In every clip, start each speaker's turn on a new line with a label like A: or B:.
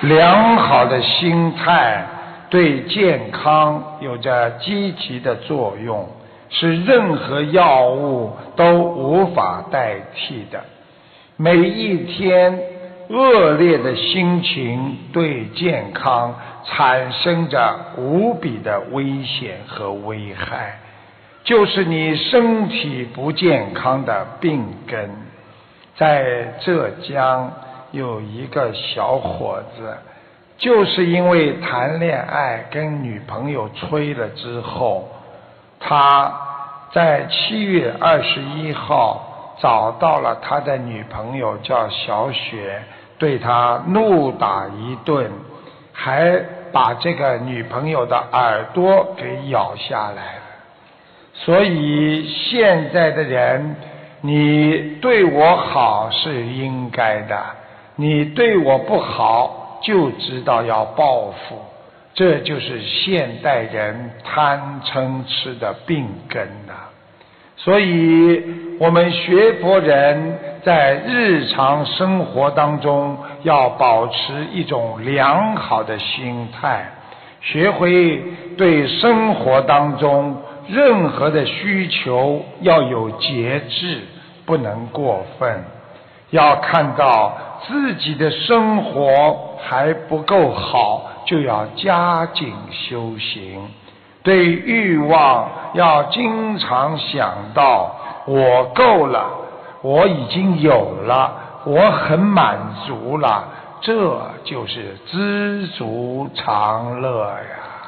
A: 良好的心态对健康有着积极的作用，是任何药物都无法代替的。每一天恶劣的心情对健康产生着无比的危险和危害，就是你身体不健康的病根。在浙江有一个小伙子，就是因为谈恋爱跟女朋友吹了之后，他在7月21号找到了他的女朋友叫小雪，对他怒打一顿，还把这个女朋友的耳朵给咬下来了。所以现在的人，你对我好是应该的，你对我不好就知道要报复，这就是现代人贪嗔痴的病根啊。所以我们学佛人在日常生活当中要保持一种良好的心态，学会对生活当中任何的需求要有节制，不能过分，要看到自己的生活还不够好，就要加紧修行。对欲望要经常想到我够了，我已经有了，我很满足了，这就是知足常乐呀。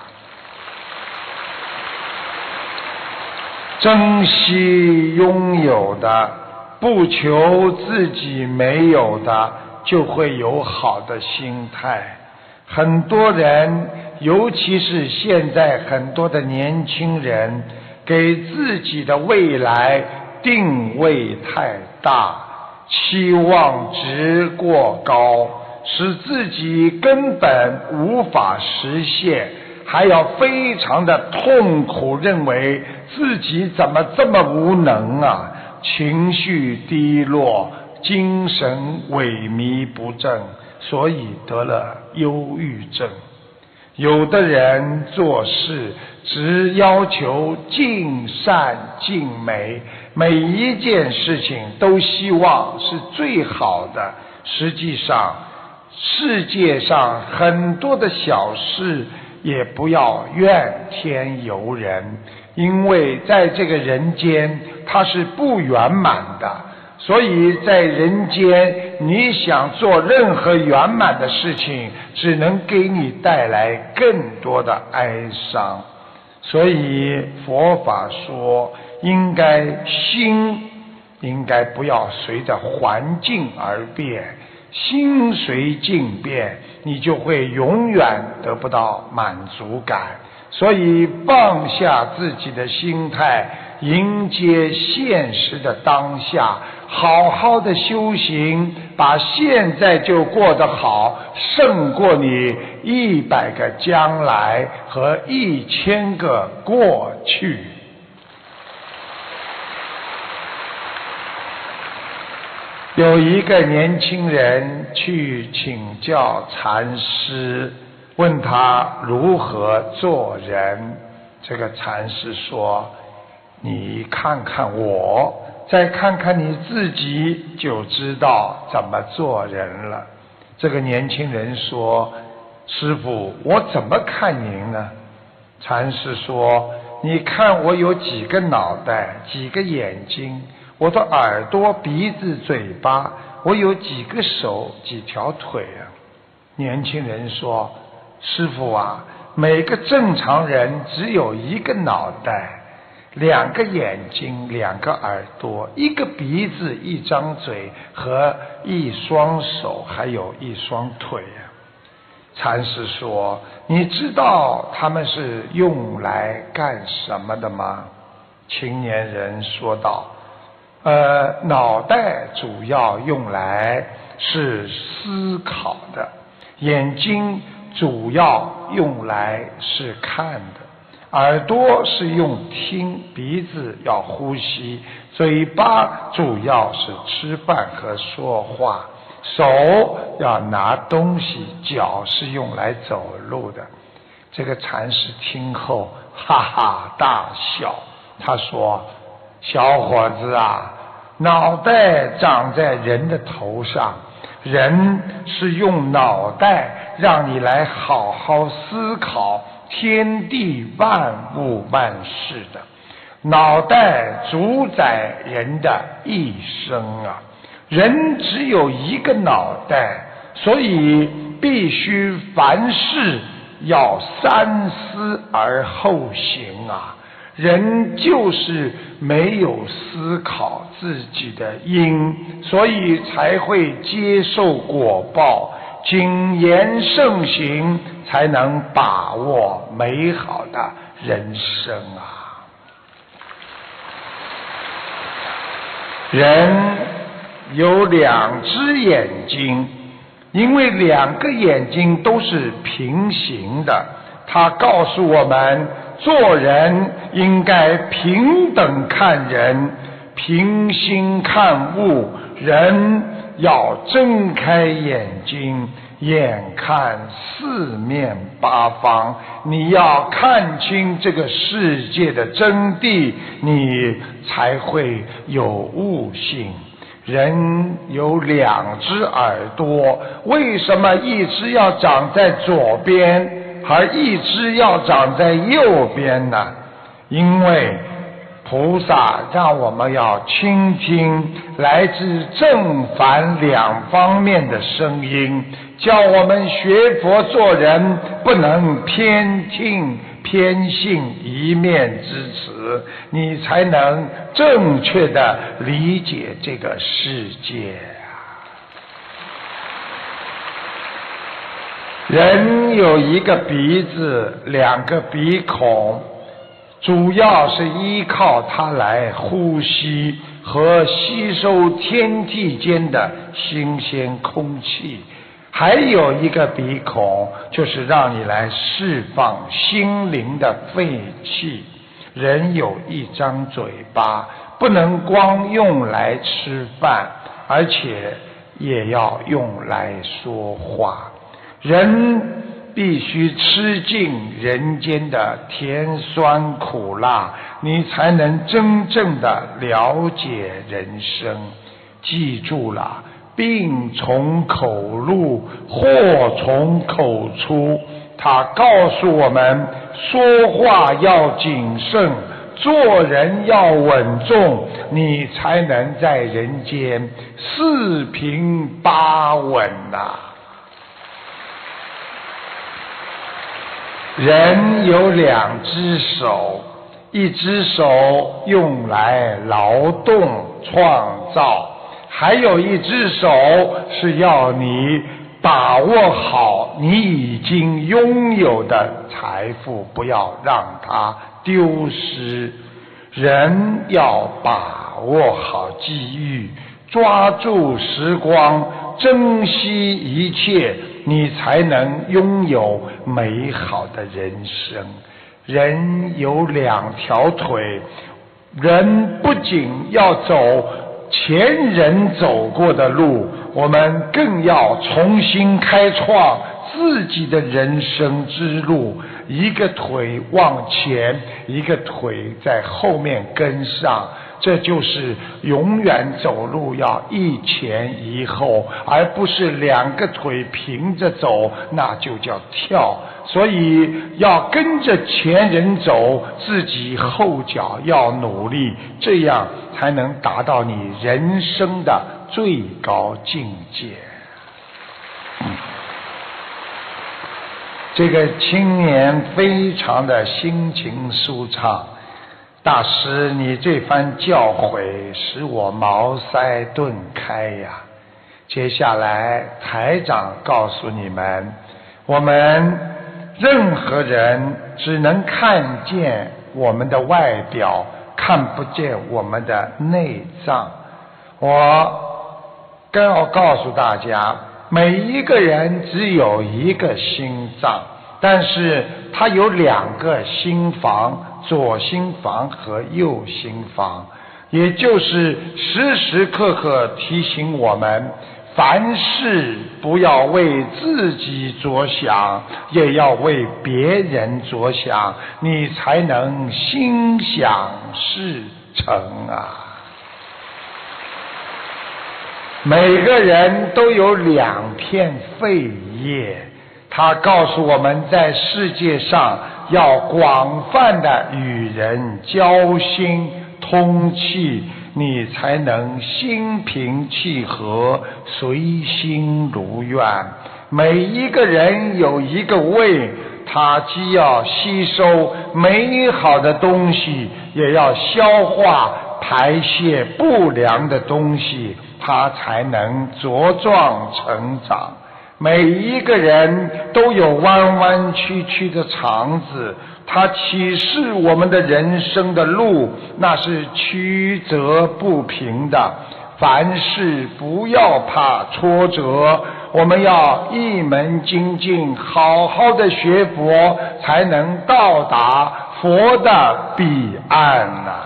A: 珍惜拥有的，不求自己没有的，就会有好的心态。很多人，尤其是现在很多的年轻人，给自己的未来定位太大，期望值过高，使自己根本无法实现，还要非常的痛苦，认为自己怎么这么无能啊，情绪低落，精神萎靡不振，所以得了忧郁症。有的人做事只要求尽善尽美，每一件事情都希望是最好的，实际上世界上很多的小事也不要怨天尤人，因为在这个人间它是不圆满的，所以在人间你想做任何圆满的事情，只能给你带来更多的哀伤。所以佛法说，心应该不要随着环境而变，心随境变，你就会永远得不到满足感。所以放下自己的心态，迎接现实的当下，好好的修行，把现在就过得好，胜过你100个将来和1000个过去。有一个年轻人去请教禅师，问他如何做人。这个禅师说，你看看我，再看看你自己，就知道怎么做人了。这个年轻人说，师父，我怎么看您呢？禅师说，你看我有几个脑袋，几个眼睛，我的耳朵、鼻子、嘴巴，我有几个手、几条腿啊。年轻人说，师父啊，每个正常人只有1个脑袋，2个眼睛，2个耳朵，1个鼻子，1张嘴和1双手，还有1双腿啊。禅师说，你知道他们是用来干什么的吗？青年人说道，脑袋主要用来是思考的，眼睛主要用来是看的，耳朵是用听，鼻子要呼吸，嘴巴主要是吃饭和说话， 手要拿东西，脚是用来走路的。这个禅师听后哈哈大笑，他说：小伙子啊，脑袋长在人的头上，人是用脑袋让你来好好思考天地万物万事的，脑袋主宰人的一生啊。人只有一个脑袋，所以必须凡事要三思而后行啊。人就是没有思考自己的因，所以才会接受果报。谨言慎行，才能把握美好的人生啊。人有两只眼睛，因为两个眼睛都是平行的，它告诉我们做人应该平等看人，平心看物。人要睁开眼睛，眼看四面八方，你要看清这个世界的真谛，你才会有悟性。人有两只耳朵，为什么一只要长在左边，而一只要长在右边呢？因为菩萨让我们要倾听来自正反两方面的声音，叫我们学佛做人不能偏听偏信一面之词，你才能正确的理解这个世界啊。人有一个鼻子，两个鼻孔，主要是依靠它来呼吸和吸收天地间的新鲜空气。还有一个鼻孔，就是让你来释放心灵的废气。人有一张嘴巴，不能光用来吃饭，而且也要用来说话。人必须吃尽人间的甜酸苦辣，你才能真正的了解人生。记住了，病从口入，祸从口出。他告诉我们，说话要谨慎，做人要稳重，你才能在人间四平八稳啊。人有两只手，一只手用来劳动创造，还有一只手是要你把握好你已经拥有的财富，不要让它丢失。人要把握好机遇，抓住时光，珍惜一切，你才能拥有美好的人生。人有两条腿，人不仅要走前人走过的路，我们更要重新开创自己的人生之路。一个腿往前，一个腿在后面跟上，这就是永远走路要一前一后，而不是两个腿平着走，那就叫跳。所以要跟着前人走，自己后脚要努力，这样才能达到你人生的最高境界。这个青年非常的心情舒畅，大师，你这番教诲使我茅塞顿开呀。接下来台长告诉你们，我们任何人只能看见我们的外表，看不见我们的内脏。我更要告诉大家，每一个人只有一个心脏，但是它有两个心房，左心房和右心房，也就是时时刻刻提醒我们， 凡事不要为自己着想，也要为别人着想，你才能心想事成啊。每个人都有2片肺叶，他告诉我们在世界上要广泛的与人交心通气，你才能心平气和，随心如愿。每一个人有一个胃，他既要吸收美好的东西，也要消化排泄不良的东西，他才能茁壮成长。每一个人都有弯弯曲曲的肠子，它启示我们的人生的路，那是曲折不平的。凡事不要怕挫折，我们要一门精进，好好的学佛，才能到达佛的彼岸啊。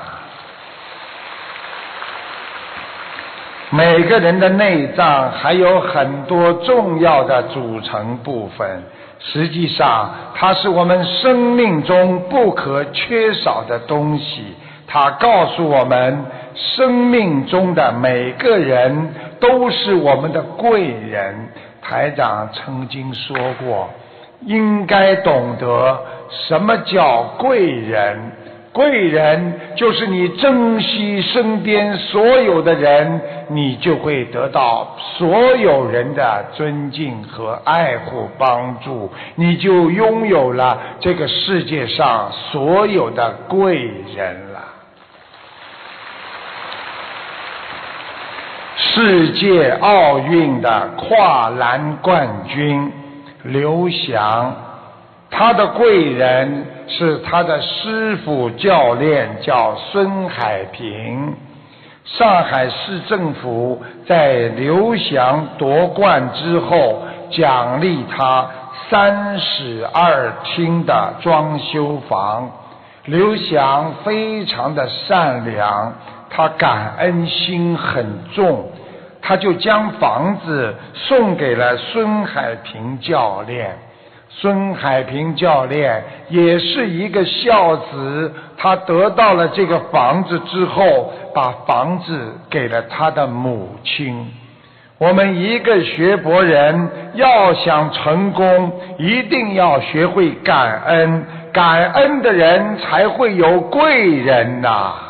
A: 每个人的内脏还有很多重要的组成部分，实际上它是我们生命中不可缺少的东西。它告诉我们，生命中的每个人都是我们的贵人。台长曾经说过，应该懂得什么叫贵人。贵人就是你珍惜身边所有的人，你就会得到所有人的尊敬和爱护帮助，你就拥有了这个世界上所有的贵人了。世界奥运的跨栏冠军刘翔，他的贵人是他的师父教练，叫孙海平。上海市政府在刘翔夺冠之后，奖励他3室2厅的装修房。刘翔非常的善良，他感恩心很重，他就将房子送给了孙海平教练。孙海平教练也是一个孝子，他得到了这个房子之后，把房子给了他的母亲。我们一个学佛人要想成功，一定要学会感恩，感恩的人才会有贵人呐。